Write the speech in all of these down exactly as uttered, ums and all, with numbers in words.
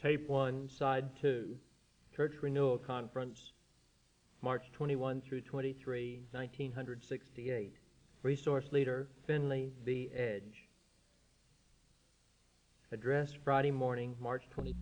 Tape one, Side two, Church Renewal Conference, March twenty-first through twenty-third, nineteen sixty-eight. Resource Leader, Finley B. Edge. Address, Friday morning, March twentieth.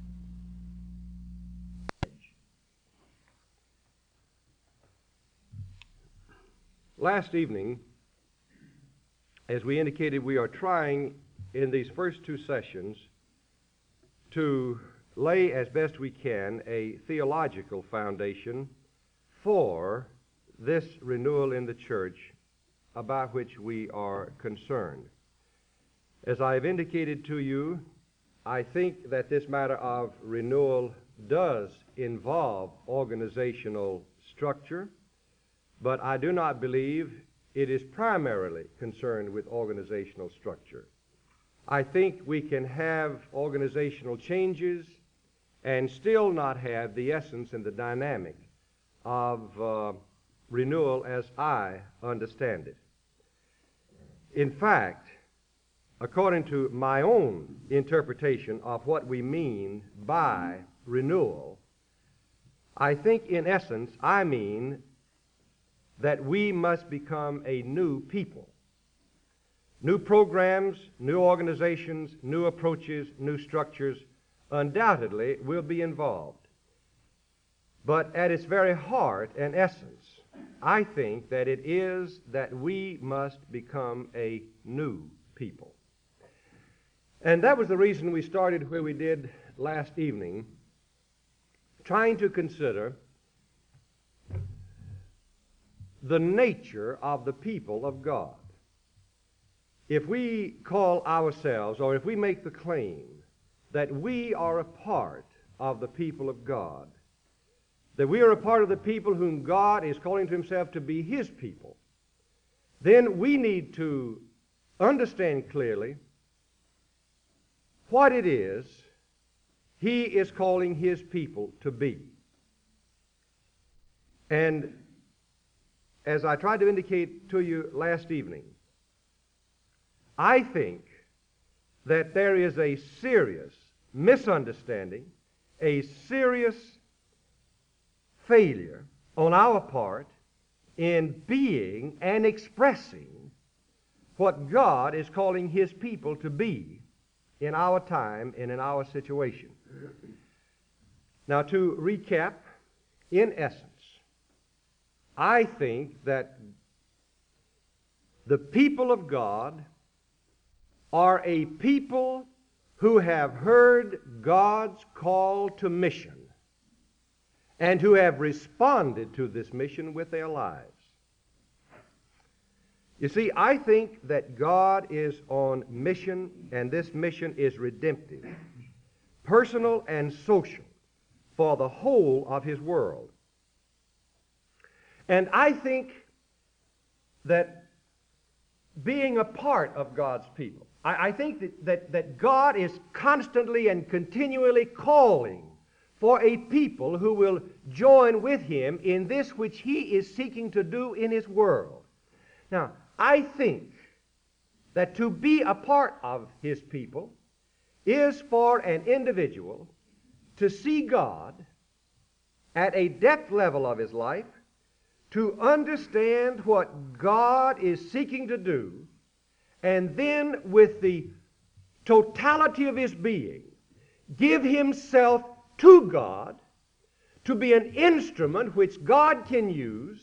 Last evening, as we indicated, we are trying in these first two sessions to lay as best we can a theological foundation for this renewal in the church about which we are concerned. As I have indicated to you, I think that this matter of renewal does involve organizational structure, but I do not believe it is primarily concerned with organizational structure. I think we can have organizational changes and still not have the essence and the dynamic of uh, renewal as I understand it. In fact, according to my own interpretation of what we mean by renewal, I think in essence I mean that we must become a new people. New programs, new organizations, new approaches, new structures undoubtedly will be involved. But at its very heart and essence, I think that it is that we must become a new people. And that was the reason we started where we did last evening, trying to consider the nature of the people of God. If we call ourselves, or if we make the claim that we are a part of the people of God, that we are a part of the people whom God is calling to himself to be his people, then we need to understand clearly what it is he is calling his people to be. And as I tried to indicate to you last evening, I think that there is a serious misunderstanding, a serious failure on our part in being and expressing what God is calling his people to be in our time and in our situation. Now, to recap, in essence, I think that the people of God are a people who have heard God's call to mission and who have responded to this mission with their lives. You see, I think that God is on mission, and this mission is redemptive, personal and social, for the whole of his world. And I think that being a part of God's people, I, I think that, that, that God is constantly and continually calling for a people who will join with him in this which he is seeking to do in his world. Now, I think that to be a part of his people is for an individual to see God at a depth level of his life, to understand what God is seeking to do, and then with the totality of his being, give himself to God to be an instrument which God can use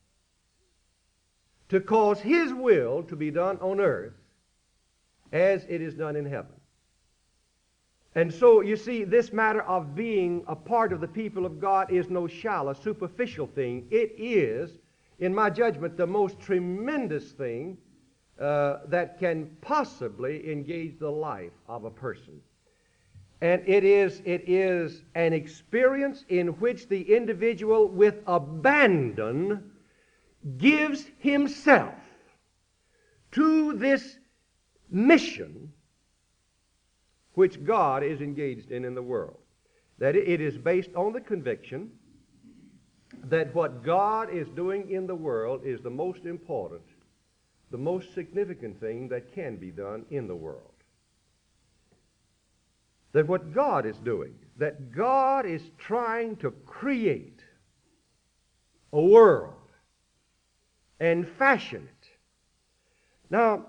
to cause his will to be done on earth as it is done in heaven. And so, you see, this matter of being a part of the people of God is no shallow, superficial thing. It is, in my judgment, the most tremendous thing uh, that can possibly engage the life of a person. And it is, it is an experience in which the individual with abandon gives himself to this mission which God is engaged in in the world. That it is based on the conviction that what God is doing in the world is the most important, the most significant thing that can be done in the world. that what God is doing, that God is trying to create a world and fashion it. Now,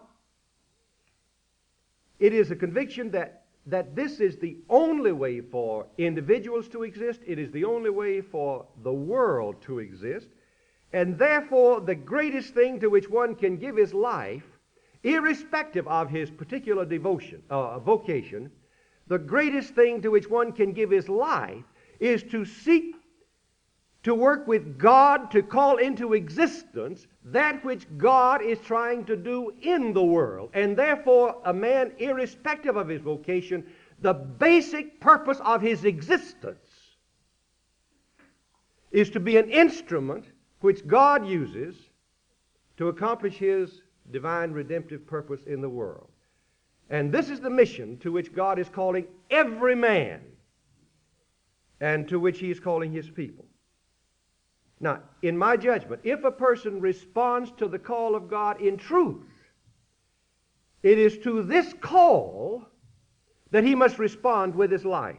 it is a conviction that, that this is the only way for individuals to exist. It is the only way for the world to exist. And therefore, the greatest thing to which one can give his life, irrespective of his particular devotion, uh, vocation, the greatest thing to which one can give his life is to seek to work with God to call into existence that which God is trying to do in the world. And therefore, a man, irrespective of his vocation, the basic purpose of his existence is to be an instrument which God uses to accomplish his divine redemptive purpose in the world. And this is the mission to which God is calling every man and to which he is calling his people. Now, in my judgment, if a person responds to the call of God in truth, it is to this call that he must respond with his life.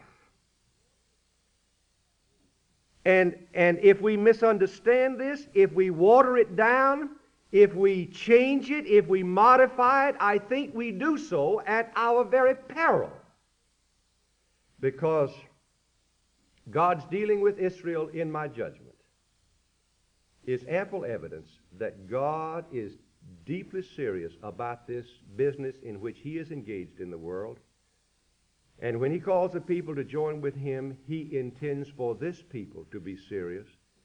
And, and if we misunderstand this, if we water it down, if we change it, if we modify it, I think we do so at our very peril. Because God's dealing with Israel, in my judgment, is ample evidence that God is deeply serious about this business in which he is engaged in the world. And when he calls the people to join with him, he intends for this people to be serious.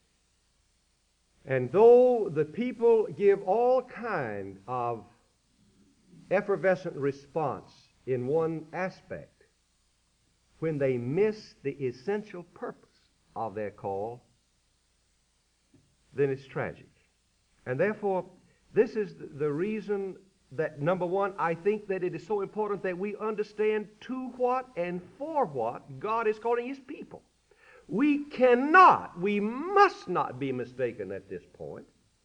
And though the people give all kind of effervescent response in one aspect, when they miss the essential purpose of their call, then it's tragic. And therefore, this is the reason that, number one, I think that it is so important that we understand to what and for what God is calling his people. We cannot, we must not be mistaken at this point.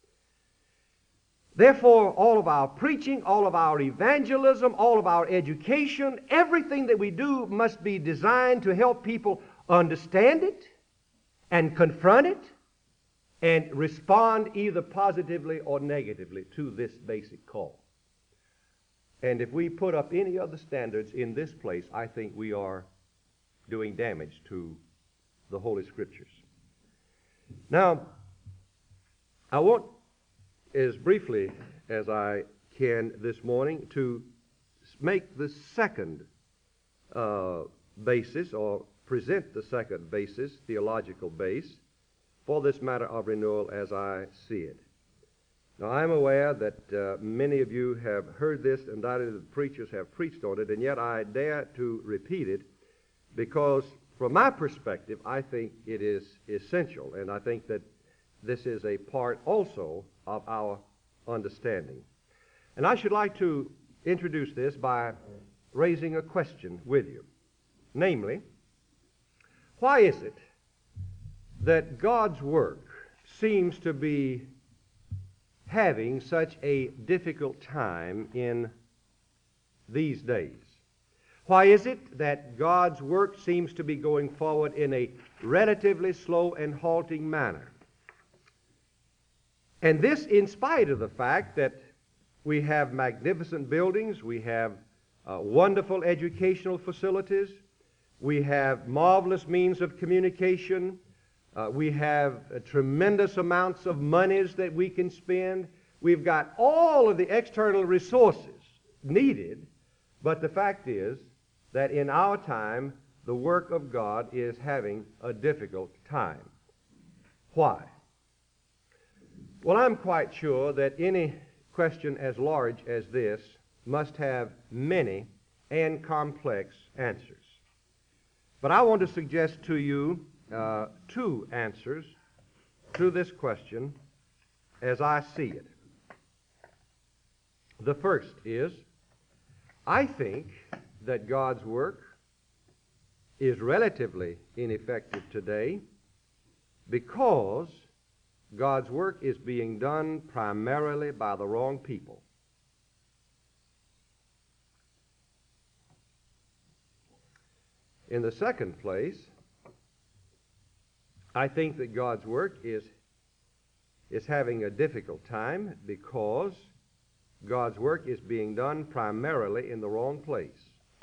Therefore, all of our preaching, all of our evangelism, all of our education, everything that we do must be designed to help people understand it and confront it and respond either positively or negatively to this basic call. And if we put up any other standards in this place, I think we are doing damage to the Holy Scriptures. Now, I want, as briefly as I can this morning, to make the second uh, basis, or present the second basis, theological base, for this matter of renewal as I see it. Now, I'm aware that uh, many of you have heard this, and that is that preachers have preached on it, and yet I dare to repeat it because, from my perspective, I think it is essential, and I think that this is a part also of our understanding. And I should like to introduce this by raising a question with you. Namely, why is it that God's work seems to be having such a difficult time in these days? Why is it that God's work seems to be going forward in a relatively slow and halting manner? And this in spite of the fact that we have magnificent buildings, we have uh, wonderful educational facilities, we have marvelous means of communication, Uh, we have uh, tremendous amounts of monies that we can spend. We've got all of the external resources needed, but the fact is that in our time, the work of God is having a difficult time. Why? Well, I'm quite sure that any question as large as this must have many and complex answers. But I want to suggest to you Uh, two answers to this question as I see it. The first is, I think that God's work is relatively ineffective today because God's work is being done primarily by the wrong people. In the second place, I think that God's work is, is having a difficult time because God's work is being done primarily in the wrong place.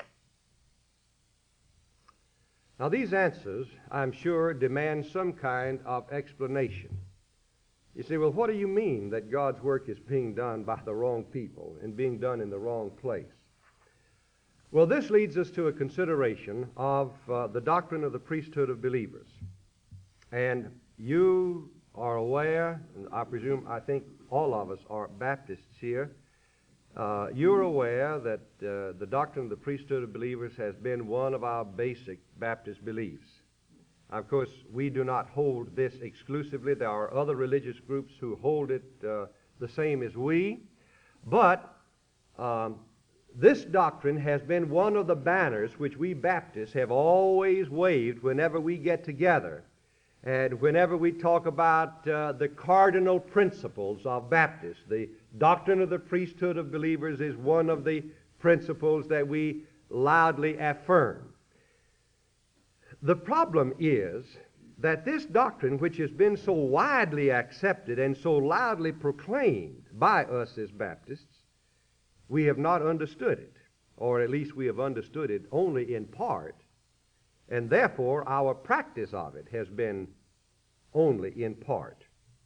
Now, these answers, I'm sure, demand some kind of explanation. You say, well, what do you mean that God's work is being done by the wrong people and being done in the wrong place? Well, this leads us to a consideration of uh, the doctrine of the priesthood of believers. And you are aware, and I presume, I think all of us are Baptists here, uh, you're aware that uh, the doctrine of the priesthood of believers has been one of our basic Baptist beliefs. Of course, we do not hold this exclusively. There are other religious groups who hold it uh, the same as we. But um, this doctrine has been one of the banners which we Baptists have always waved whenever we get together. And whenever we talk about uh, the cardinal principles of Baptists, the doctrine of the priesthood of believers is one of the principles that we loudly affirm. The problem is that this doctrine, which has been so widely accepted and so loudly proclaimed by us as Baptists, we have not understood it, or at least we have understood it only in part, and therefore our practice of it has been only in part.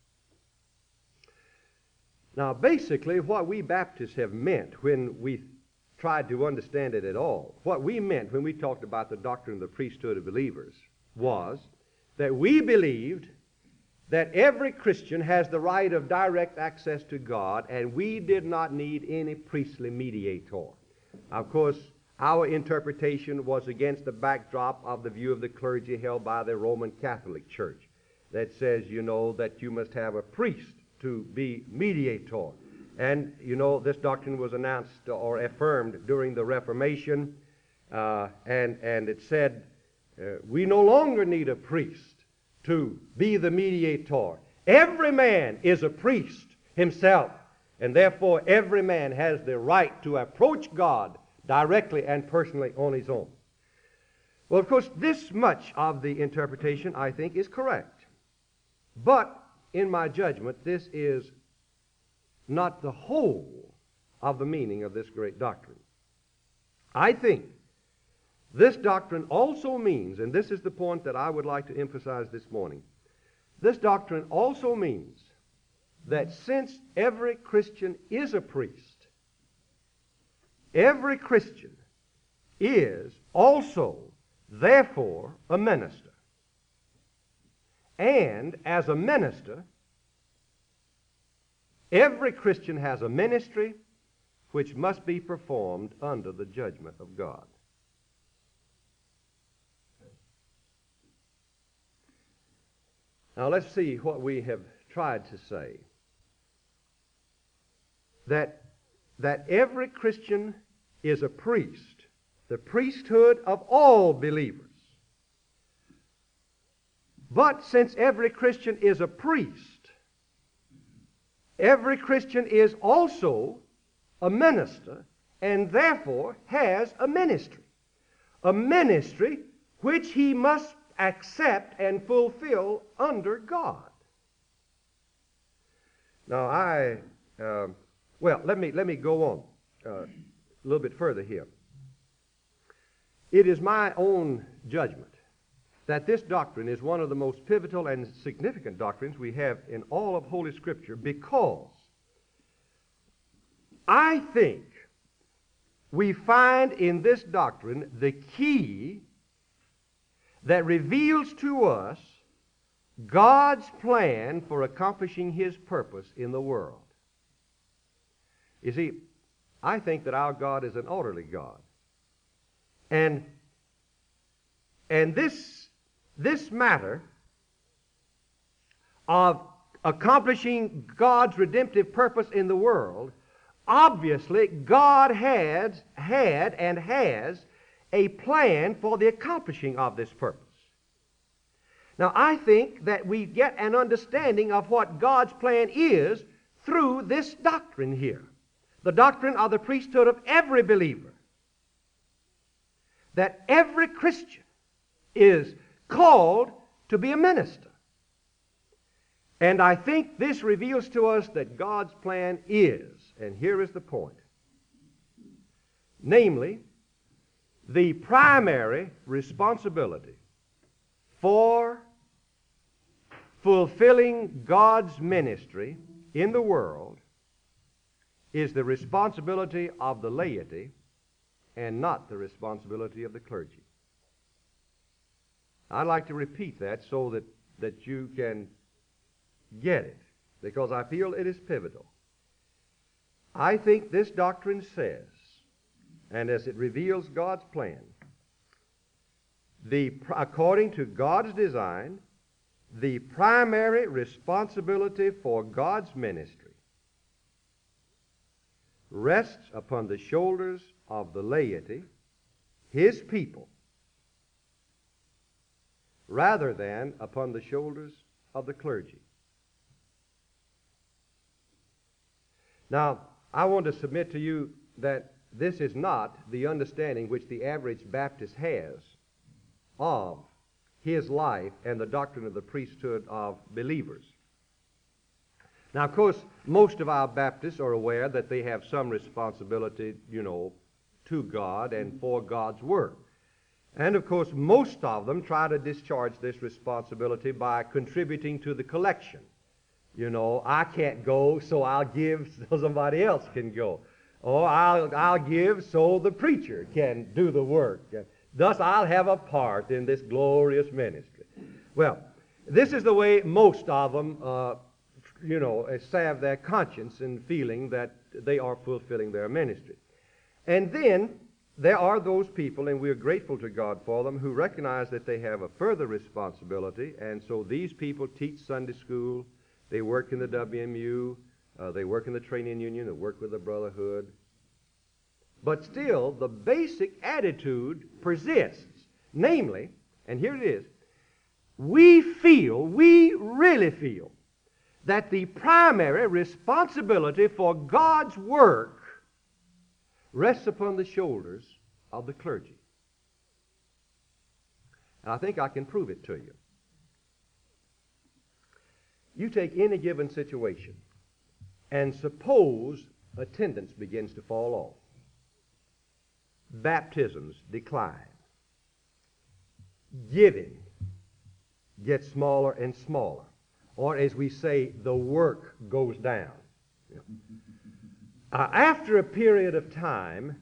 Now, basically, what we Baptists have meant when we tried to understand it at all, what we meant when we talked about the doctrine of the priesthood of believers was that we believed that every Christian has the right of direct access to God, and we did not need any priestly mediator. Of course, our interpretation was against the backdrop of the view of the clergy held by the Roman Catholic Church that says, you know, that you must have a priest to be mediator. And, you know, this doctrine was announced or affirmed during the Reformation, uh, and, and it said, uh, we no longer need a priest to be the mediator. Every man is a priest himself, and therefore every man has the right to approach God directly and personally on his own. Well, of course, this much of the interpretation, I think, is correct. But, in my judgment, this is not the whole of the meaning of this great doctrine. I think this doctrine also means, and this is the point that I would like to emphasize this morning, this doctrine also means that since every Christian is a priest, every Christian is also, therefore, a minister. And as a minister, every Christian has a ministry which must be performed under the judgment of God. Now let's see what we have tried to say. That, that every Christian is a priest, the priesthood of all believers. But since every Christian is a priest, every Christian is also a minister, and therefore has a ministry. A ministry which he must accept and fulfill under God. Now, I, uh, well, let me, let me go on uh, a little bit further here. It is my own judgment that this doctrine is one of the most pivotal and significant doctrines we have in all of Holy Scripture, because I think we find in this doctrine the key that reveals to us God's plan for accomplishing His purpose in the world. You see, I think that our God is an orderly God. And, and this This matter of accomplishing God's redemptive purpose in the world, obviously God has had and has a plan for the accomplishing of this purpose. Now, I think that we get an understanding of what God's plan is through this doctrine here, the doctrine of the priesthood of every believer. That every Christian is called to be a minister. And I think this reveals to us that God's plan is, and here is the point, namely, the primary responsibility for fulfilling God's ministry in the world is the responsibility of the laity and not the responsibility of the clergy. I'd like to repeat that so that, that you can get it, because I feel it is pivotal. I think this doctrine says, and as it reveals God's plan, the, according to God's design, the primary responsibility for God's ministry rests upon the shoulders of the laity, His people, rather than upon the shoulders of the clergy. Now, I want to submit to you that this is not the understanding which the average Baptist has of his life and the doctrine of the priesthood of believers. Now, of course, most of our Baptists are aware that they have some responsibility, you know, to God and for God's work. And, of course, most of them try to discharge this responsibility by contributing to the collection. You know, I can't go, so I'll give so somebody else can go. Or I'll, I'll give so the preacher can do the work. Thus, I'll have a part in this glorious ministry. Well, this is the way most of them, uh, you know, salve their conscience in feeling that they are fulfilling their ministry. And then there are those people, and we're grateful to God for them, who recognize that they have a further responsibility, and so these people teach Sunday school, they work in the W M U, uh, they work in the training union, they work with the brotherhood. But still, the basic attitude persists. Namely, and here it is, we feel, we really feel, that the primary responsibility for God's work rests upon the shoulders of the clergy. And I think I can prove it to you. You take any given situation, and suppose attendance begins to fall off. Baptisms decline. Giving gets smaller and smaller. Or as we say, the work goes down. Uh, after a period of time,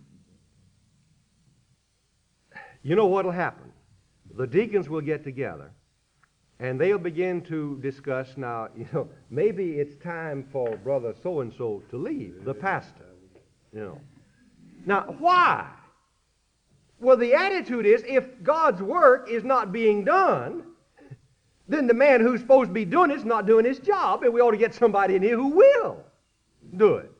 you know what will happen? The deacons will get together, and they'll begin to discuss, now, you know, maybe it's time for brother so-and-so to leave, the pastor, you know. Now, why? Well, the attitude is, if God's work is not being done, then the man who's supposed to be doing it is not doing his job, and we ought to get somebody in here who will do it.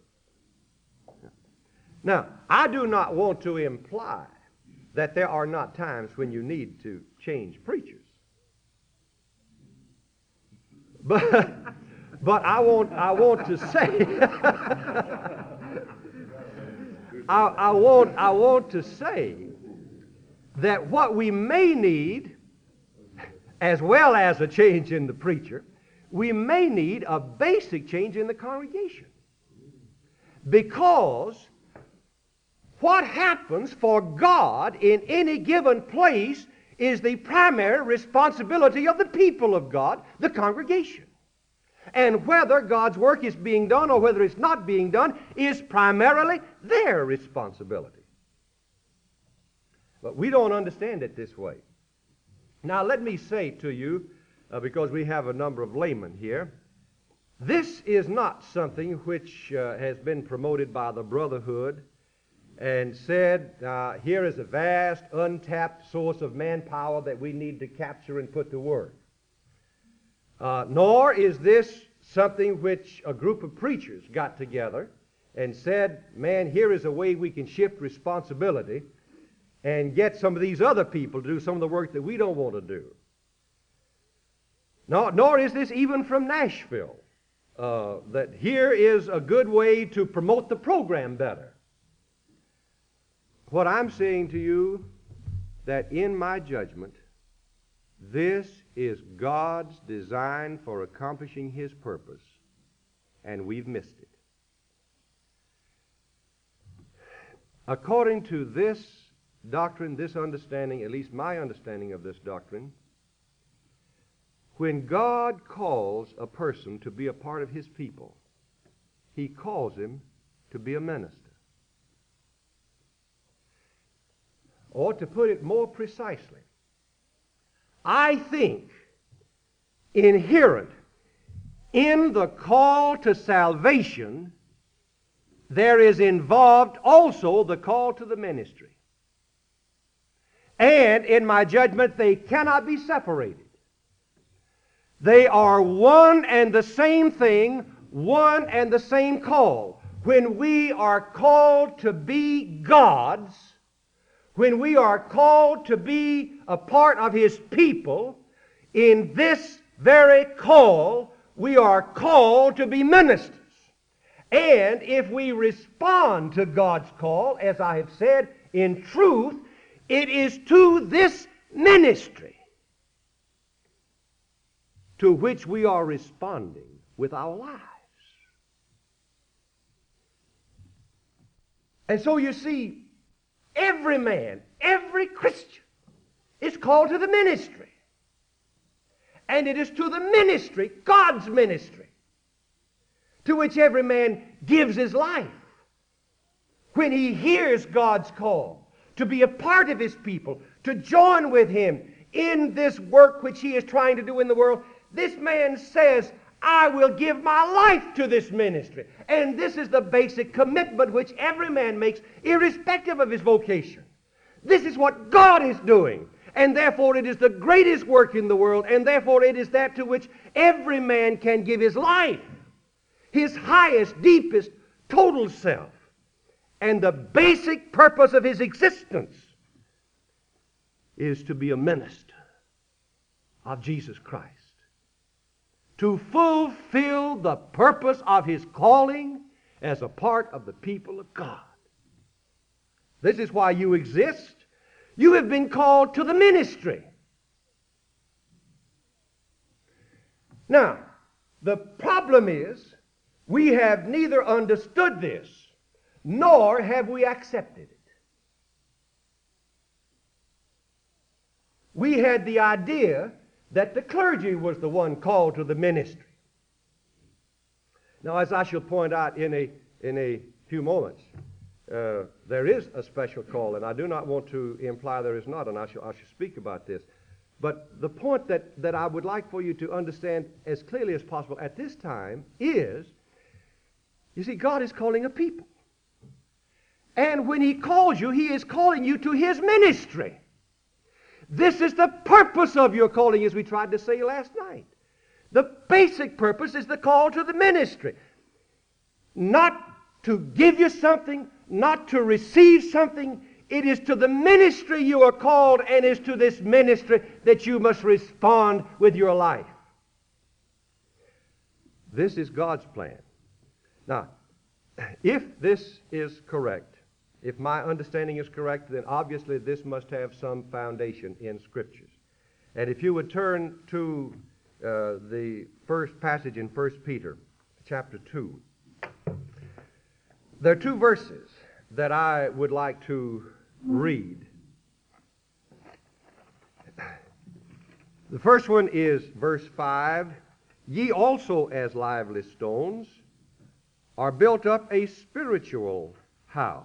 Now, I do not want to imply that there are not times when you need to change preachers. But, but I want, I want to say, I, I, want, I want to say that what we may need, as well as a change in the preacher, we may need a basic change in the congregation. Because what happens for God in any given place is the primary responsibility of the people of God, the congregation. And whether God's work is being done or whether it's not being done is primarily their responsibility. But we don't understand it this way. Now, let me say to you, uh, because we have a number of laymen here, this is not something which uh, has been promoted by the Brotherhood and said, uh, here is a vast, untapped source of manpower that we need to capture and put to work. Uh, nor is this something which a group of preachers got together and said, man, here is a way we can shift responsibility and get some of these other people to do some of the work that we don't want to do. Nor, nor is this even from Nashville, uh, that here is a good way to promote the program better. What I'm saying to you, that in my judgment, This is God's design for accomplishing His purpose, and we've missed it. According to this doctrine, this understanding, at least my understanding of this doctrine, when God calls a person to be a part of His people, He calls him to be a minister. Or to put it more precisely, I think inherent in the call to salvation, there is involved also the call to the ministry. And in my judgment, they cannot be separated. They are one and the same thing, one and the same call. When we are called to be God's, when we are called to be a part of His people, in this very call, we are called to be ministers. And if we respond to God's call, as I have said, in truth, it is to this ministry to which we are responding with our lives. And so you see, every man, every Christian is called to the ministry. And it is to the ministry, God's ministry, to which every man gives his life when he hears God's call to be a part of His people, to join with Him in this work which He is trying to do in the world. This man says, I will give my life to this ministry. And this is the basic commitment which every man makes, irrespective of his vocation. This is what God is doing. And therefore it is the greatest work in the world, and therefore it is that to which every man can give his life, his highest, deepest, total self. And the basic purpose of his existence is to be a minister of Jesus Christ, to fulfill the purpose of his calling as a part of the people of God. This is why you exist. You have been called to the ministry. Now, the problem is we have neither understood this nor have we accepted it. We had the idea that the clergy was the one called to the ministry. Now, as I shall point out in a, in a few moments, uh, there is a special call, and I do not want to imply there is not, and I shall, I shall speak about this. But the point that, that I would like for you to understand as clearly as possible at this time is, you see, God is calling a people. And when He calls you, He is calling you to His ministry. This is the purpose of your calling, as we tried to say last night. The basic purpose is the call to the ministry. Not to give you something, not to receive something. It is to the ministry you are called, and it is to this ministry that you must respond with your life. This is God's plan. Now, if this is correct, if my understanding is correct, then obviously this must have some foundation in Scriptures. And if you would turn to uh, the first passage in First Peter, chapter two. There are two verses that I would like to read. The first one is verse five. Ye also as lively stones are built up a spiritual house,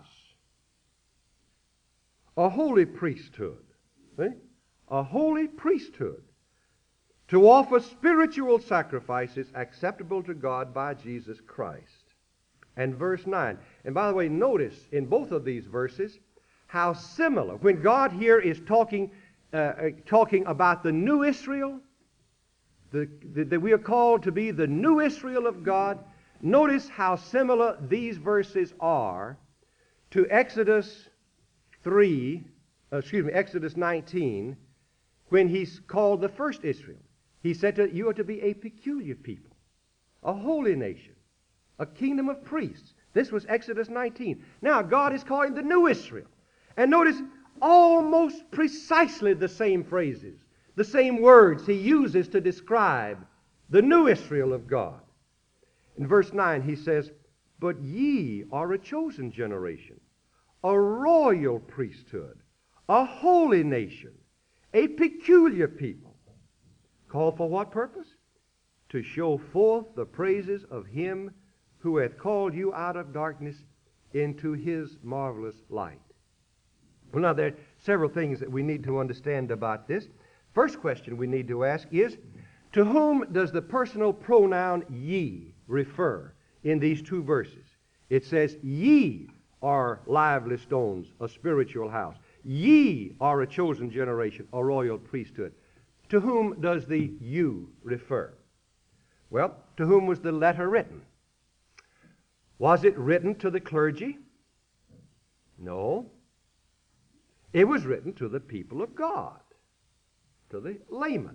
a holy priesthood, see? A holy priesthood, to offer spiritual sacrifices acceptable to God by Jesus Christ. And verse nine. And by the way, notice in both of these verses how similar, when God here is talking, uh, talking about the new Israel, the, the, that we are called to be the new Israel of God, notice how similar these verses are to Exodus three, uh, excuse me, Exodus nineteen, when He's called the first Israel. He said to you are to be a peculiar people, a holy nation, a kingdom of priests. This was Exodus nineteen. Now God is calling the new Israel. And notice almost precisely the same phrases the same words he uses to describe the new Israel of God. In verse nine he says, "But ye are a chosen generation, a royal priesthood, a holy nation, a peculiar people." Called for what purpose? To show forth the praises of him who hath called you out of darkness into his marvelous light. Well, now there are several things that we need to understand about this. First question we need to ask is, to whom does the personal pronoun ye refer in these two verses? It says, "Ye are lively stones, a spiritual house. Ye are a chosen generation, a royal priesthood." To whom does the you refer? Well, to whom was the letter written? Was it written to the clergy? No. It was written to the people of God, to the laymen.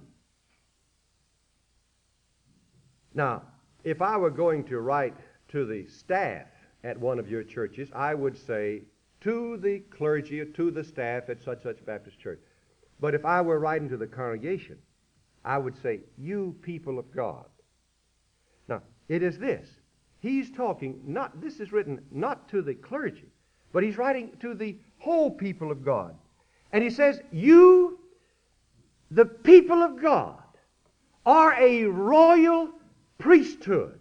Now, if I were going to write to the staff at one of your churches, I would say to the clergy or to the staff at such such Baptist church. But if I were writing to the congregation, I would say, "You people of God." Now, it is this. He's talking, not, this is written not to the clergy, but he's writing to the whole people of God. And he says, "You, the people of God, are a royal priesthood."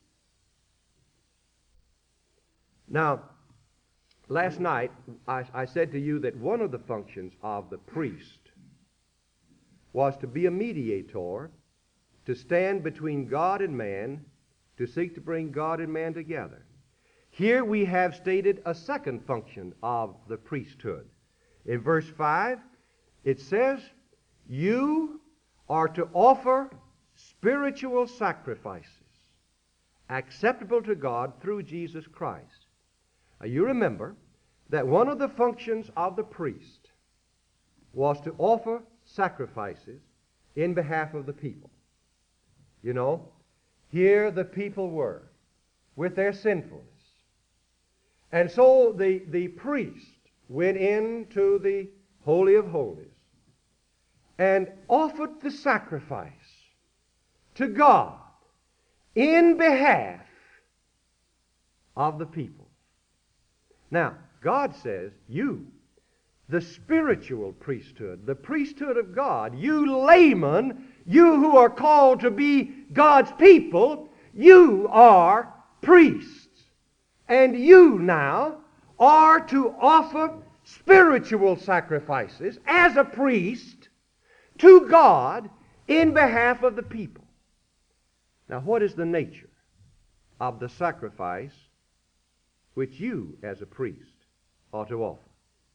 Now, last night, I, I said to you that one of the functions of the priest was to be a mediator, to stand between God and man, to seek to bring God and man together. Here we have stated a second function of the priesthood. In verse five, it says, "You are to offer spiritual sacrifices acceptable to God through Jesus Christ." Now, you remember that one of the functions of the priest was to offer sacrifices in behalf of the people. You know, here the people were with their sinfulness. And so the, the priest went into the Holy of Holies and offered the sacrifice to God in behalf of the people. Now, God says, you, the spiritual priesthood, the priesthood of God, you laymen, you who are called to be God's people, you are priests. And you now are to offer spiritual sacrifices as a priest to God in behalf of the people. Now, what is the nature of the sacrifice which you, as a priest, ought to offer?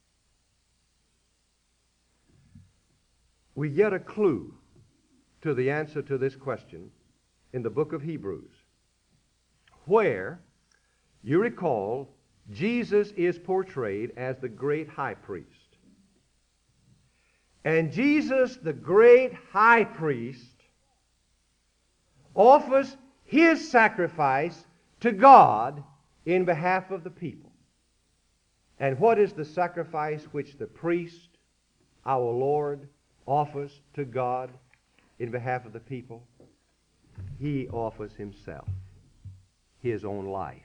We get a clue to the answer to this question in the book of Hebrews, where, you recall, Jesus is portrayed as the great high priest. And Jesus, the great high priest, offers his sacrifice to God in behalf of the people. And what is the sacrifice which the priest, our Lord, offers to God in behalf of the people? He offers himself, his own life.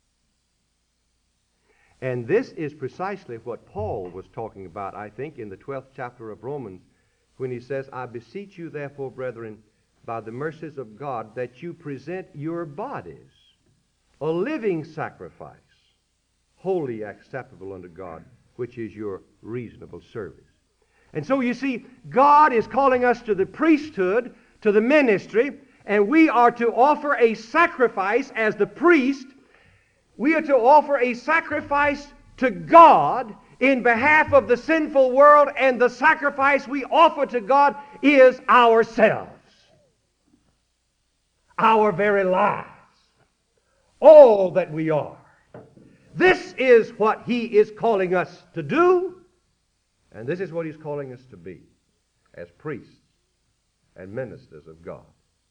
And this is precisely what Paul was talking about, I think, in the twelfth chapter of Romans, when he says, "I beseech you, therefore, brethren, by the mercies of God, that you present your bodies a living sacrifice, wholly acceptable unto God, which is your reasonable service." And so you see, God is calling us to the priesthood, to the ministry, and we are to offer a sacrifice as the priest. We are to offer a sacrifice to God in behalf of the sinful world, and the sacrifice we offer to God is ourselves, our very lives, all that we are. This is what He is calling us to do, and this is what He's calling us to be as priests and ministers of God.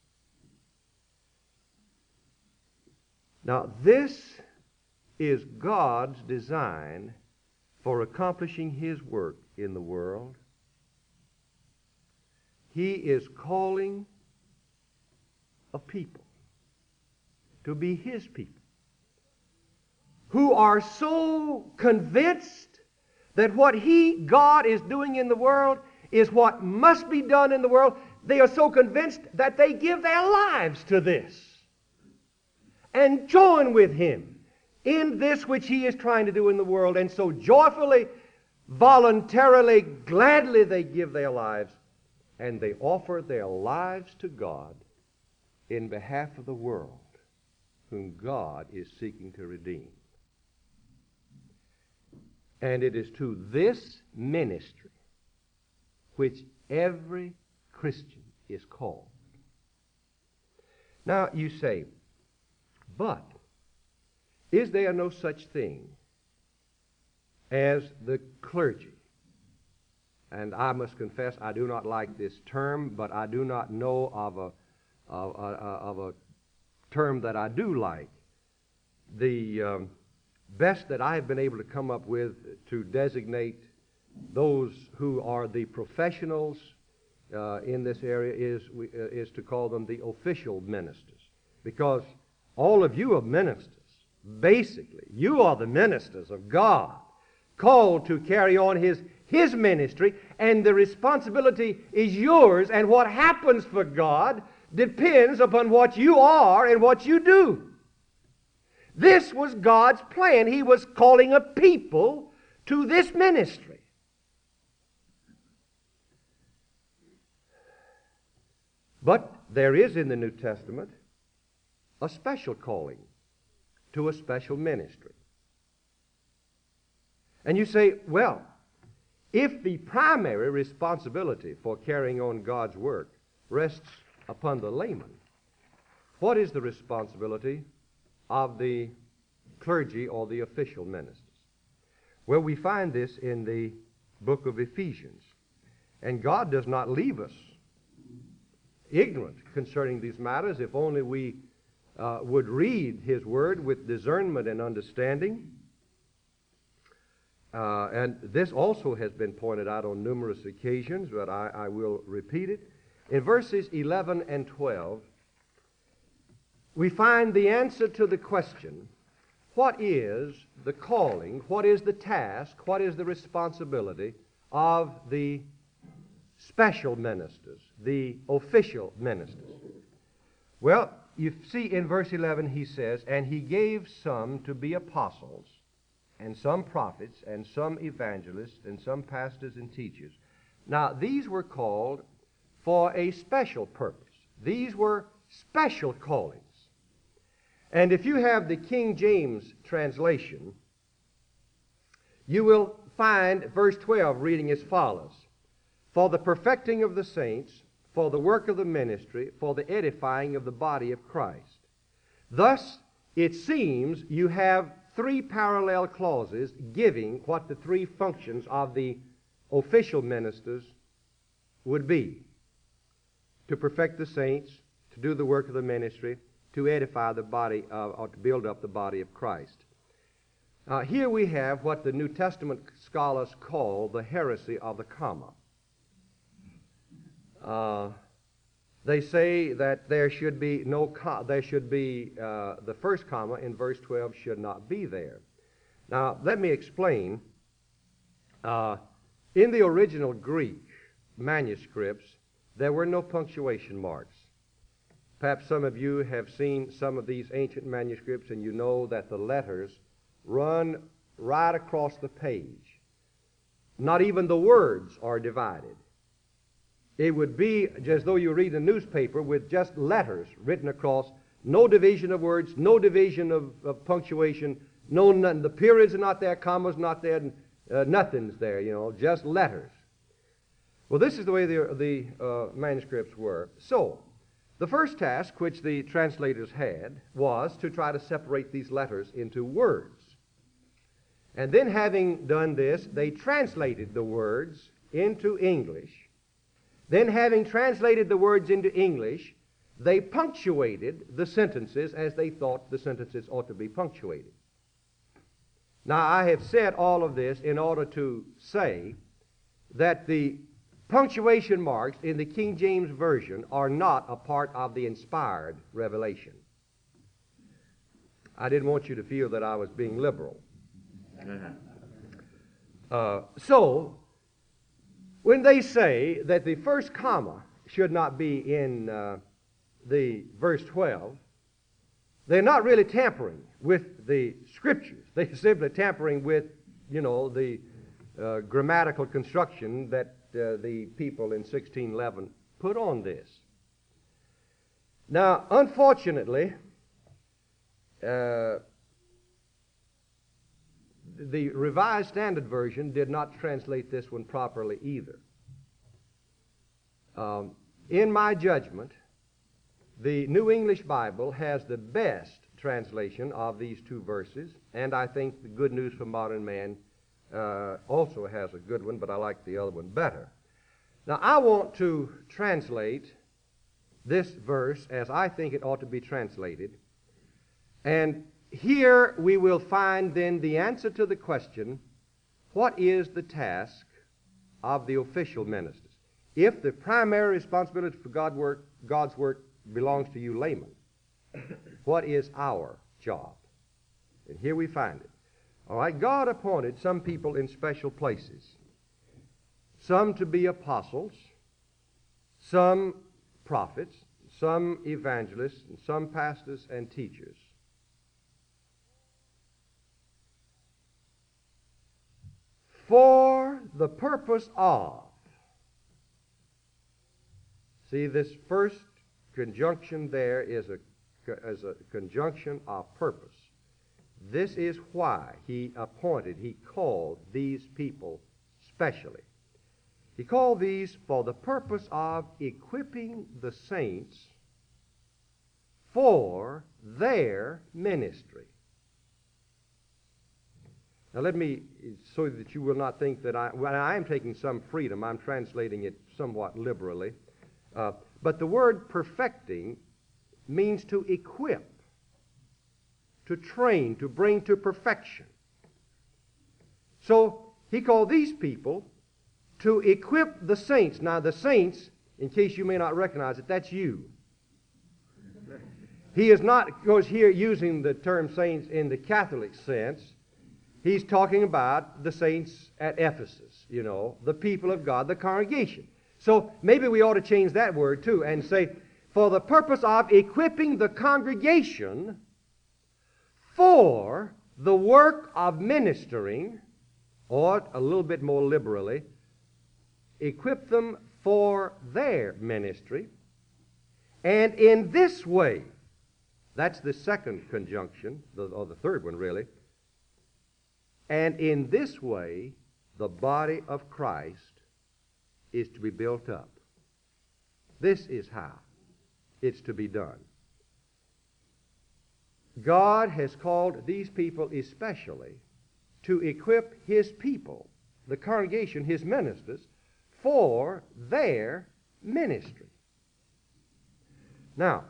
Now, this is God's design for accomplishing His work in the world. He is calling a people to be His people, who are so convinced that what He, God, is doing in the world is what must be done in the world. They are so convinced that they give their lives to this and join with Him in this which He is trying to do in the world. And so joyfully, voluntarily, gladly they give their lives, and they offer their lives to God in behalf of the world whom God is seeking to redeem. And it is to this ministry which every Christian is called. Now you say, but is there no such thing as the clergy? And I must confess I do not like this term, but I do not know of a, of, a, of a term that I do like. The um, best that I have been able to come up with to designate those who are the professionals uh, in this area is, uh, is to call them the official ministers. Because all of you are ministers. Basically, you are the ministers of God, called to carry on His, His ministry, and the responsibility is yours, and what happens for God depends upon what you are and what you do. This was God's plan. He was calling a people to this ministry. But there is in the New Testament a special calling to a special ministry. And you say, well, if the primary responsibility for carrying on God's work rests upon the layman, what is the responsibility of the clergy or the official ministers? Well, we find this in the book of Ephesians. And God does not leave us ignorant concerning these matters if only we uh, would read His Word with discernment and understanding. Uh, and this also has been pointed out on numerous occasions, but I, I will repeat it. In verses eleven and twelve, we find the answer to the question, what is the calling, what is the task, what is the responsibility of the special ministers, the official ministers? Well, you see in verse eleven he says, and He gave some to be apostles, and some prophets, and some evangelists, and some pastors and teachers. Now, these were called for a special purpose. These were special callings. And if you have the King James translation, you will find verse twelve reading as follows: for the perfecting of the saints, for the work of the ministry, for the edifying of the body of Christ. Thus, it seems you have three parallel clauses giving what the three functions of the official ministers would be: to perfect the saints, to do the work of the ministry, to edify the body, of, or to build up the body of Christ. Uh, here we have what the New Testament scholars call the heresy of the comma. Uh, they say that there should be no, co- there should be, uh, the first comma in verse twelve should not be there. Now, let me explain. Uh, in the original Greek manuscripts, there were no punctuation marks. Perhaps some of you have seen some of these ancient manuscripts, and you know that the letters run right across the page. Not even the words are divided. It would be as though you read a newspaper with just letters written across, no division of words, no division of, of punctuation, no none, the periods are not there, commas not there, uh, nothing's there, you know, just letters. Well, this is the way the, the uh, manuscripts were. So, the first task which the translators had was to try to separate these letters into words. And then, having done this, they translated the words into English. Then, having translated the words into English, they punctuated the sentences as they thought the sentences ought to be punctuated. Now, I have said all of this in order to say that the punctuation marks in the King James Version are not a part of the inspired revelation. I didn't want you to feel that I was being liberal. Uh, so, when they say that the first comma should not be in uh, the verse twelve, they're not really tampering with the Scriptures. They're simply tampering with, you know, the uh, grammatical construction that uh, the people in sixteen eleven put on this. Now, unfortunately, uh, the Revised Standard Version did not translate this one properly either. Um, in my judgment, the New English Bible has the best translation of these two verses, and I think the Good News for Modern Man uh, also has a good one, but I like the other one better. Now, I want to translate this verse as I think it ought to be translated, and here we will find then the answer to the question, what is the task of the official ministers? If the primary responsibility for God work, God's work belongs to you laymen, what is our job? And here we find it. All right, God appointed some people in special places, some to be apostles, some prophets, some evangelists, and some pastors and teachers. For the purpose of, see, this first conjunction there is a, is a conjunction of purpose. This is why he appointed, he called these people specially. He called these for the purpose of equipping the saints for their ministry. Now let me, so that you will not think that I, well, I am taking some freedom, I'm translating it somewhat liberally, uh, but the word perfecting means to equip, to train, to bring to perfection. So he called these people to equip the saints. Now the saints, in case you may not recognize it, that's you. He is not, of course, here using the term saints in the Catholic sense. He's talking about the saints at Ephesus, you know, the people of God, the congregation. So maybe we ought to change that word too and say, for the purpose of equipping the congregation for the work of ministering, or a little bit more liberally, equip them for their ministry. And in this way, that's the second conjunction, or the third one really, and in this way, the body of Christ is to be built up. This is how it's to be done. God has called these people especially to equip His people, the congregation, His ministers, for their ministry. Now,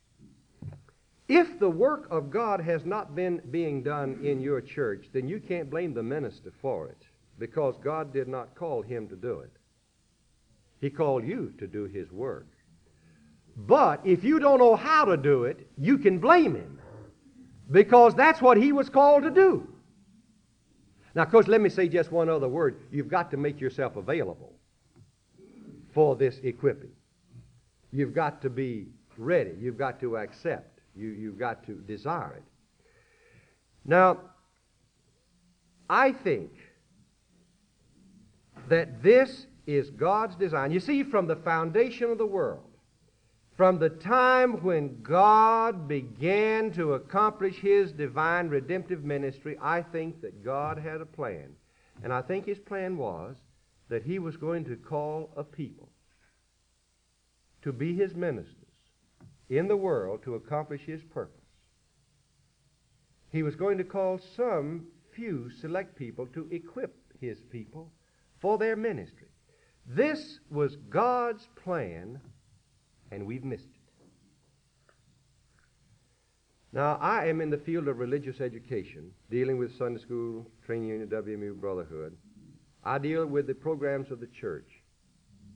if the work of God has not been being done in your church, then you can't blame the minister for it, because God did not call him to do it. He called you to do His work. But if you don't know how to do it, you can blame him, because that's what he was called to do. Now, of course, let me say just one other word. You've got to make yourself available for this equipping. You've got to be ready. You've got to accept. You, you've got to desire it. Now, I think that this is God's design. You see, from the foundation of the world, from the time when God began to accomplish His divine redemptive ministry, I think that God had a plan. And I think His plan was that He was going to call a people to be His ministers in the world to accomplish His purpose. He was going to call some few select people to equip His people for their ministry. This was God's plan, and we've missed it. Now, I am in the field of religious education, dealing with Sunday school, training union, W M U Brotherhood. I deal with the programs of the church.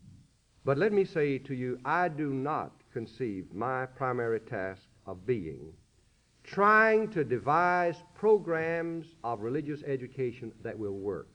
But let me say to you, I do not conceive my primary task of being trying to devise programs of religious education that will work.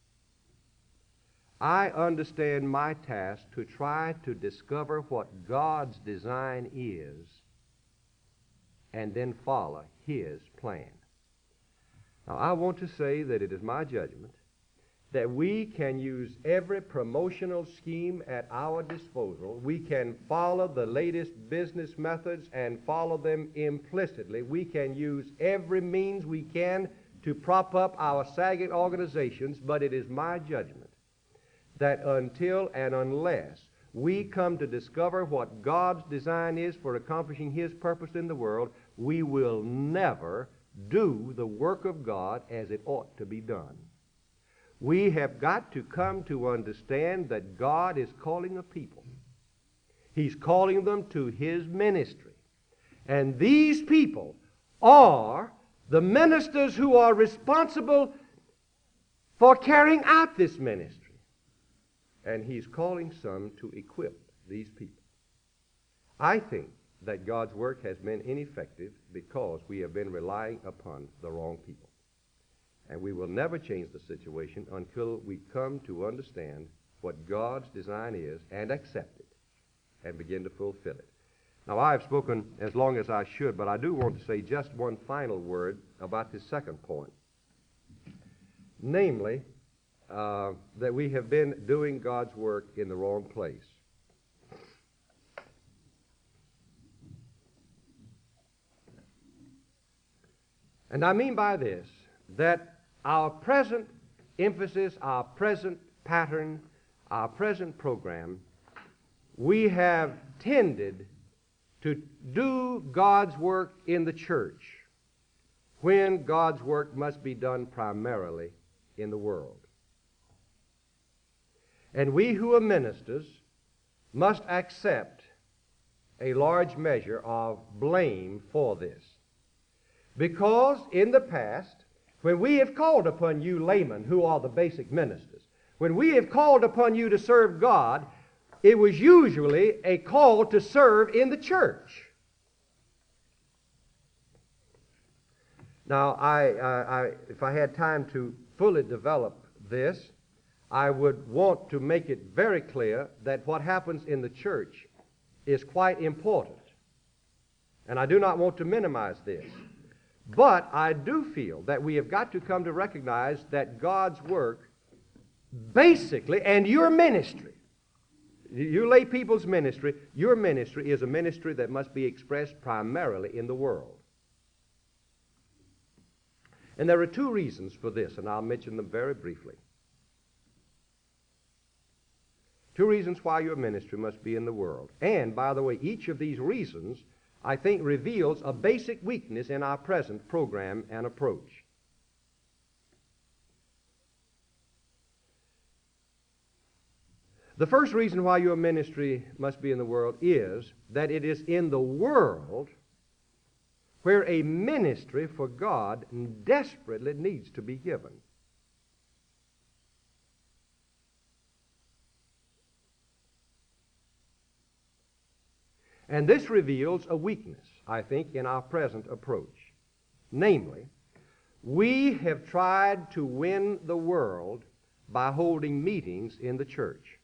I understand my task to try to discover what God's design is and then follow His plan. Now, I want to say that it is my judgment that we can use every promotional scheme at our disposal. We can follow the latest business methods and follow them implicitly. We can use every means we can to prop up our sagging organizations, but it is my judgment that until and unless we come to discover what God's design is for accomplishing His purpose in the world, we will never do the work of God as it ought to be done. We have got to come to understand that God is calling a people. He's calling them to His ministry. And these people are the ministers who are responsible for carrying out this ministry. And He's calling some to equip these people. I think that God's work has been ineffective because we have been relying upon the wrong people. And we will never change the situation until we come to understand what God's design is and accept it and begin to fulfill it. Now, I have spoken as long as I should, but I do want to say just one final word about this second point. Namely, uh, that we have been doing God's work in the wrong place. And I mean by this that our present emphasis, our present pattern, our present program, we have tended to do God's work in the church when God's work must be done primarily in the world. And we who are ministers must accept a large measure of blame for this. Because in the past, when we have called upon you laymen who are the basic ministers, when we have called upon you to serve God, it was usually a call to serve in the church. Now, I, uh, I, if I had time to fully develop this, I would want to make it very clear that what happens in the church is quite important. And I do not want to minimize this. But I do feel that we have got to come to recognize that God's work basically, and your ministry, you lay people's ministry, your ministry is a ministry that must be expressed primarily in the world. And there are two reasons for this, and I'll mention them very briefly. Two reasons why your ministry must be in the world. And, by the way, each of these reasons I think reveals a basic weakness in our present program and approach. The first reason why your ministry must be in the world is that it is in the world where a ministry for God desperately needs to be given. And this reveals a weakness, I think, in our present approach. Namely, we have tried to win the world by holding meetings in the church.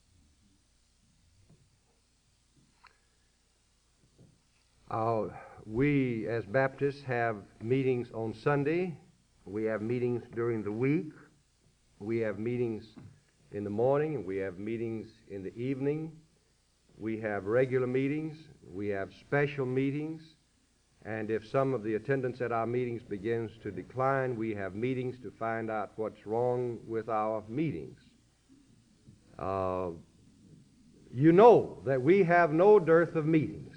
Uh, we, as Baptists, have meetings on Sunday. We have meetings during the week. We have meetings in the morning, and we have meetings in the evening. We have regular meetings, we have special meetings, and if some of the attendance at our meetings begins to decline, we have meetings to find out what's wrong with our meetings. Uh, you know that we have no dearth of meetings.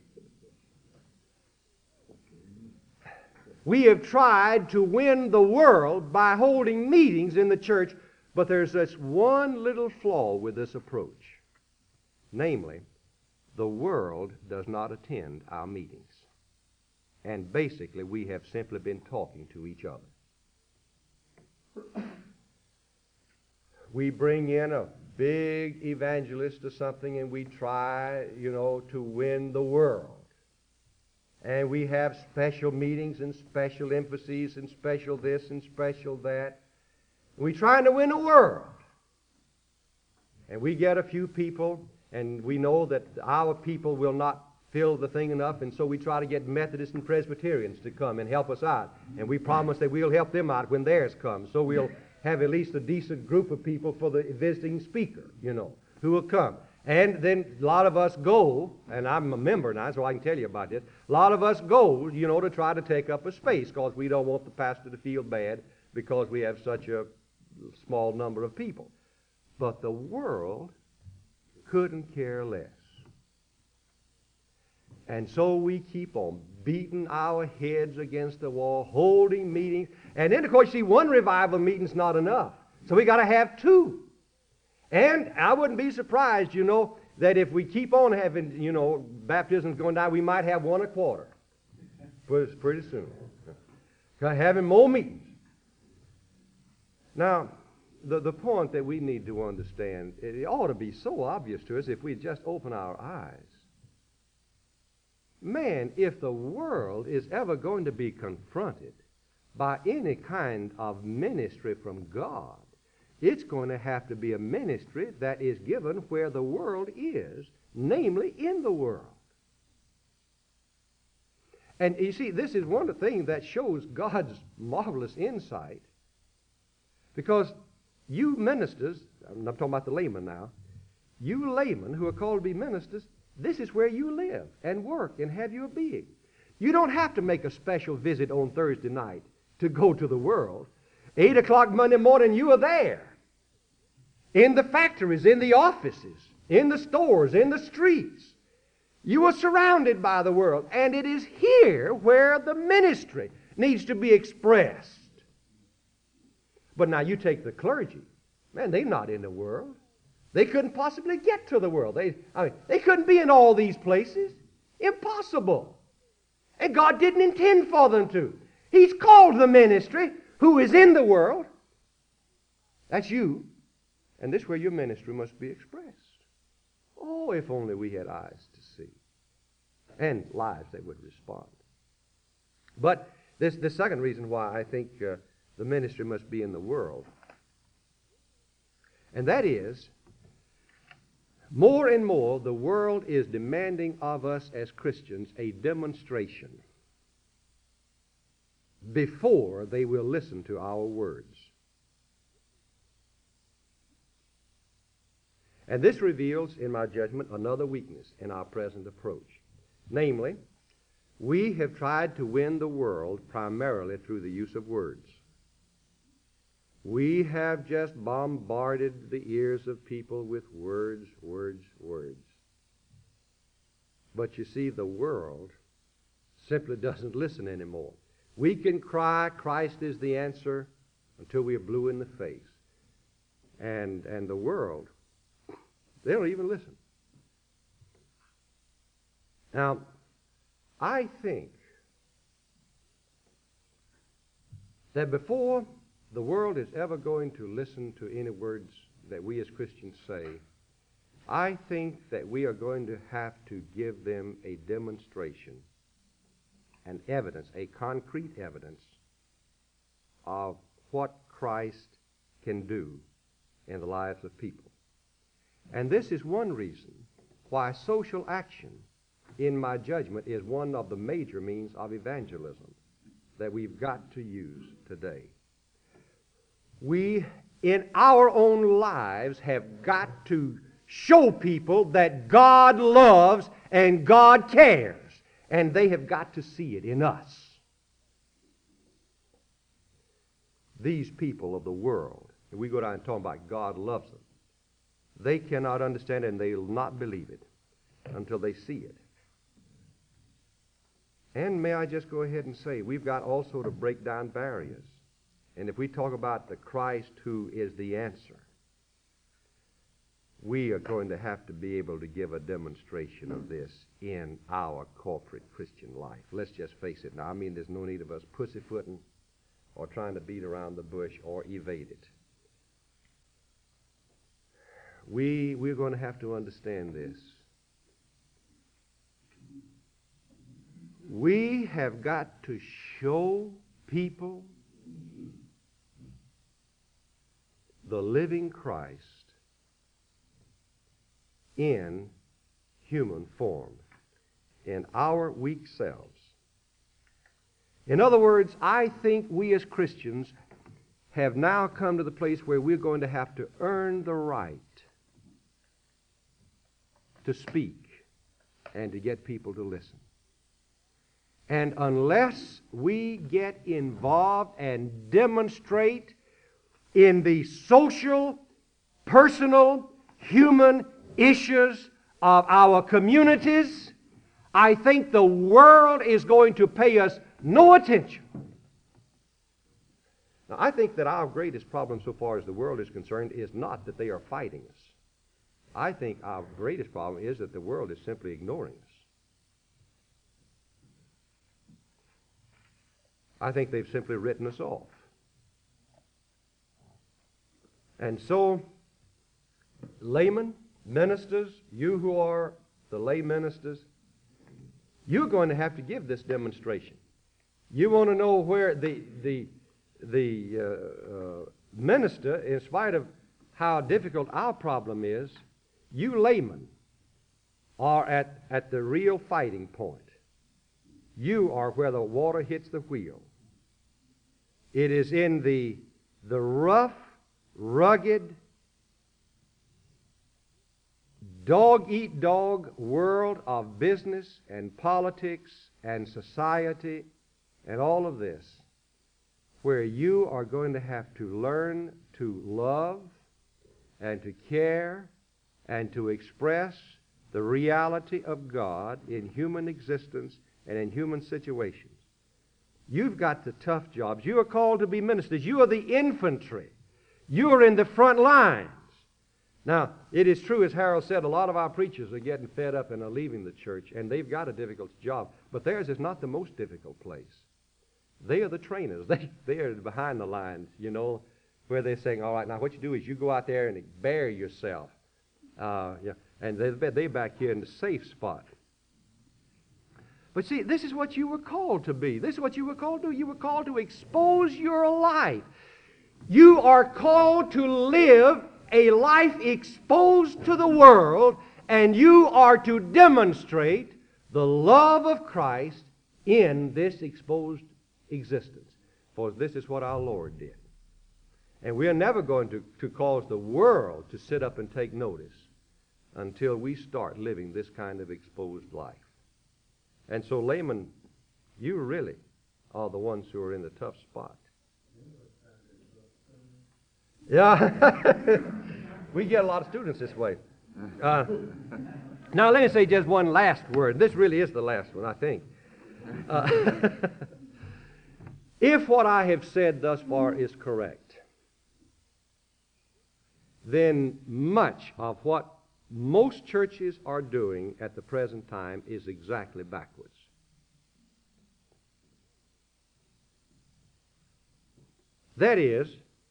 We have tried to win the world by holding meetings in the church, but there's this one little flaw with this approach. Namely, the world does not attend our meetings. And basically, we have simply been talking to each other. We bring in a big evangelist or something, and we try, you know, to win the world. And we have special meetings and special emphases and special this and special that. We're trying to win the world. And we get a few people, and we know that our people will not fill the thing enough, and so we try to get Methodists and Presbyterians to come and help us out. And we promise that we'll help them out when theirs comes. So we'll have at least a decent group of people for the visiting speaker, you know, who will come. And then a lot of us go, and I'm a member now, so I can tell you about this. A lot of us go, you know, to try to take up a space because we don't want the pastor to feel bad because we have such a small number of people. But the world couldn't care less. And so we keep on beating our heads against the wall, holding meetings. And then, of course, you see, one revival meeting's not enough. So we got to have two. And I wouldn't be surprised, you know, that if we keep on having, you know, baptisms going down, we might have one a quarter pretty, pretty soon. Having more meetings. Now, the, the point that we need to understand, it ought to be so obvious to us if we just open our eyes. Man, if the world is ever going to be confronted by any kind of ministry from God, it's going to have to be a ministry that is given where the world is, namely in the world. And you see, this is one of the things that shows God's marvelous insight, because you ministers, I'm not talking about the laymen now, you laymen who are called to be ministers, this is where you live and work and have your being. You don't have to make a special visit on Thursday night to go to the world. Eight o'clock Monday morning, you are there. In the factories, in the offices, in the stores, in the streets. You are surrounded by the world. And it is here where the ministry needs to be expressed. But now you take the clergy. Man, they're not in the world. They couldn't possibly get to the world. They, I mean, they couldn't be in all these places. Impossible. And God didn't intend for them to. He's called the ministry who is in the world. That's you. And this is where your ministry must be expressed. Oh, if only we had eyes to see. And lives that would respond. But this, the second reason why I think uh, the ministry must be in the world. And that is, more and more the world is demanding of us as Christians a demonstration before they will listen to our words. And this reveals, in my judgment, another weakness in our present approach. Namely, we have tried to win the world primarily through the use of words. We have just bombarded the ears of people with words, words, words. But you see, the world simply doesn't listen anymore. We can cry, Christ is the answer, until we are blue in the face. And, and the world, they don't even listen. Now, I think that before the world is ever going to listen to any words that we as Christians say, I think that we are going to have to give them a demonstration, an evidence, a concrete evidence of what Christ can do in the lives of people. And this is one reason why social action, in my judgment, is one of the major means of evangelism that we've got to use today. We, in our own lives, have got to show people that God loves and God cares, and they have got to see it in us. These people of the world, and we go down and talk about God loves them, they cannot understand it and they'll not believe it until they see it. And may I just go ahead and say, we've got also to break down barriers. And if we talk about the Christ who is the answer, we are going to have to be able to give a demonstration of this in our corporate Christian life. Let's just face it now. I mean, there's no need of us pussyfooting or trying to beat around the bush or evade it. we, we're going to have to understand this. We have got to show people the living Christ in human form, in our weak selves. In other words, I think we as Christians have now come to the place where we're going to have to earn the right to speak and to get people to listen. And unless we get involved and demonstrate in the social, personal, human issues of our communities, I think the world is going to pay us no attention. Now, I think that our greatest problem so far as the world is concerned is not that they are fighting us. I think our greatest problem is that the world is simply ignoring us. I think they've simply written us off. And so, laymen, ministers, you who are the lay ministers, you're going to have to give this demonstration. You want to know where the the the uh, uh, minister, in spite of how difficult our problem is, you laymen are at, at the real fighting point. You are where the water hits the wheel. It is in the, the rough, rugged, dog-eat-dog world of business and politics and society and all of this, where you are going to have to learn to love and to care and to express the reality of God in human existence and in human situations. You've got the tough jobs. You are called to be ministers. You are the infantry. You are in the front lines. Now, it is true, as Harold said, a lot of our preachers are getting fed up and are leaving the church, and they've got a difficult job. But theirs is not the most difficult place. They are the trainers. They, they are behind the lines, you know, where they're saying, all right, now what you do is you go out there and bear yourself. Uh, yeah, and they're, they're back here in the safe spot. But see, this is what you were called to be. This is what you were called to do. You were called to expose your life. You are called to live a life exposed to the world, and you are to demonstrate the love of Christ in this exposed existence. For this is what our Lord did. And we are never going to, to cause the world to sit up and take notice until we start living this kind of exposed life. And so, laymen, you really are the ones who are in the tough spot. Yeah, we get a lot of students this way. Uh, now, let me say just one last word. This really is the last one, I think. Uh, if what I have said thus far is correct, then much of what most churches are doing at the present time is exactly backwards. That is,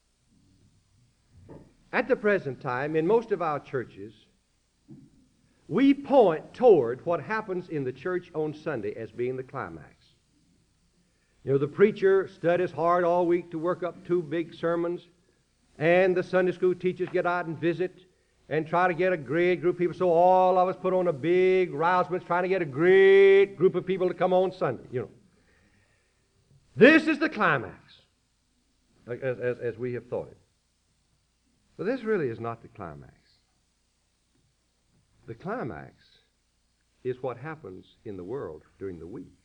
at the present time, in most of our churches, we point toward what happens in the church on Sunday as being the climax. You know, the preacher studies hard all week to work up two big sermons, and the Sunday school teachers get out and visit and try to get a great group of people. So all of us put on a big rousement trying to get a great group of people to come on Sunday, you know. This is the climax, as, as, as we have thought it. But this really is not the climax. The climax is what happens in the world during the week.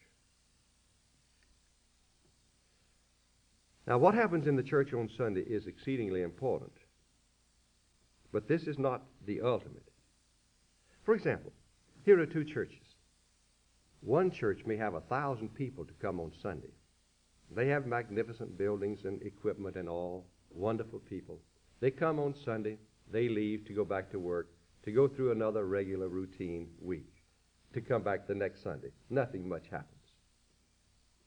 Now, what happens in the church on Sunday is exceedingly important. But this is not the ultimate. For example, here are two churches. One church may have a thousand people to come on Sunday. They have magnificent buildings and equipment and all, wonderful people. They come on Sunday, they leave to go back to work, to go through another regular routine week, to come back the next Sunday. Nothing much happens.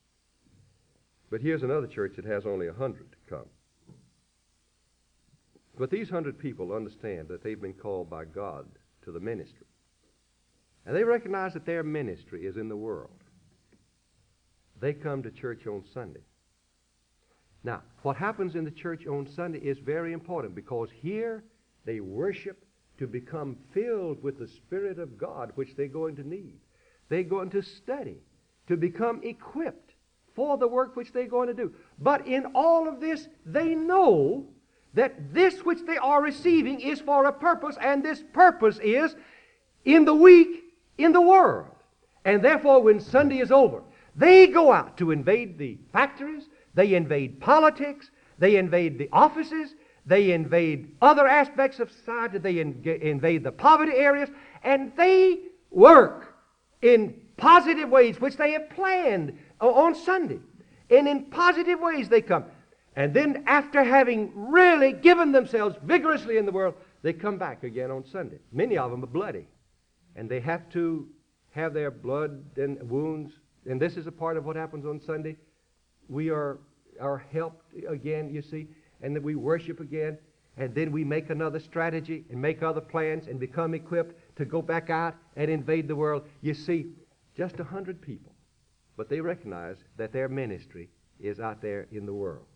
But here's another church that has only a hundred to come. But these hundred people understand that they've been called by God to the ministry. And they recognize that their ministry is in the world. They come to church on Sunday. Now, what happens in the church on Sunday is very important, because here they worship to become filled with the Spirit of God, which they're going to need. They're going to study to become equipped for the work which they're going to do. But in all of this, they know that this which they are receiving is for a purpose, and this purpose is in the week, in the world. And therefore, when Sunday is over, they go out to invade the factories, they invade politics, they invade the offices, they invade other aspects of society, they in- invade the poverty areas, and they work in positive ways which they have planned on Sunday. And in positive ways they come. And then after having really given themselves vigorously in the world, they come back again on Sunday. Many of them are bloody. And they have to have their blood and wounds. And this is a part of what happens on Sunday. We are, are helped again, you see, and then we worship again. And then we make another strategy and make other plans and become equipped to go back out and invade the world. You see, just a hundred people. But they recognize that their ministry is out there in the world.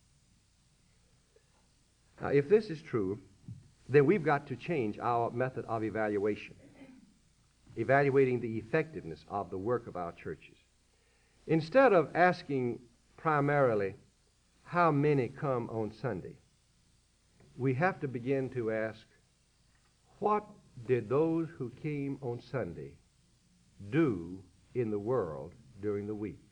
Now, if this is true, then we've got to change our method of evaluation, evaluating the effectiveness of the work of our churches. Instead of asking primarily how many come on Sunday, we have to begin to ask, what did those who came on Sunday do in the world during the week?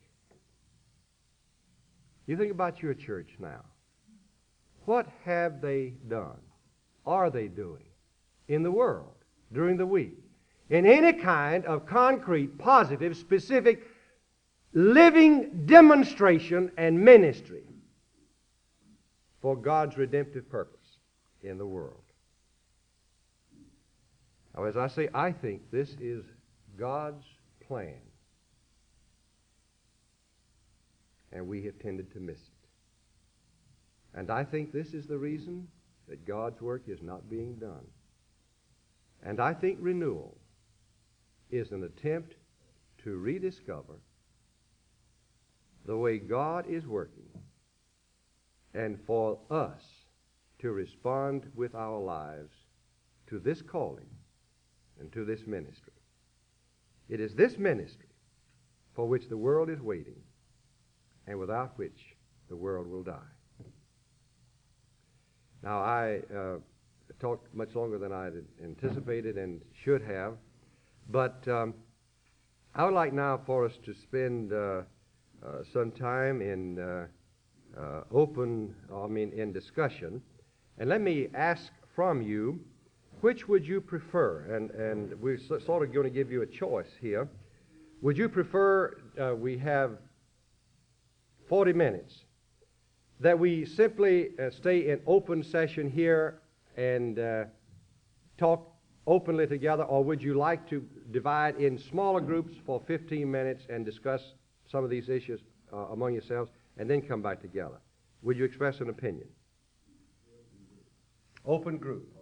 You think about your church now. What have they done, are they doing in the world during the week? In any kind of concrete, positive, specific, living demonstration and ministry for God's redemptive purpose in the world. Now, as I say, I think this is God's plan, and we have tended to miss it. And I think this is the reason that God's work is not being done. And I think renewal is an attempt to rediscover the way God is working, and for us to respond with our lives to this calling and to this ministry. It is this ministry for which the world is waiting, and without which the world will die. Now, I uh, talked much longer than I had anticipated and should have, but um, I would like now for us to spend uh, uh, some time in uh, uh, open, I mean, in discussion. And let me ask from you, which would you prefer? And, and we're so, sort of going to give you a choice here. Would you prefer uh, we have forty minutes, that we simply uh, stay in open session here and uh, talk openly together, or would you like to divide in smaller groups for fifteen minutes and discuss some of these issues uh, among yourselves and then come back together? Would you express an opinion? Open group.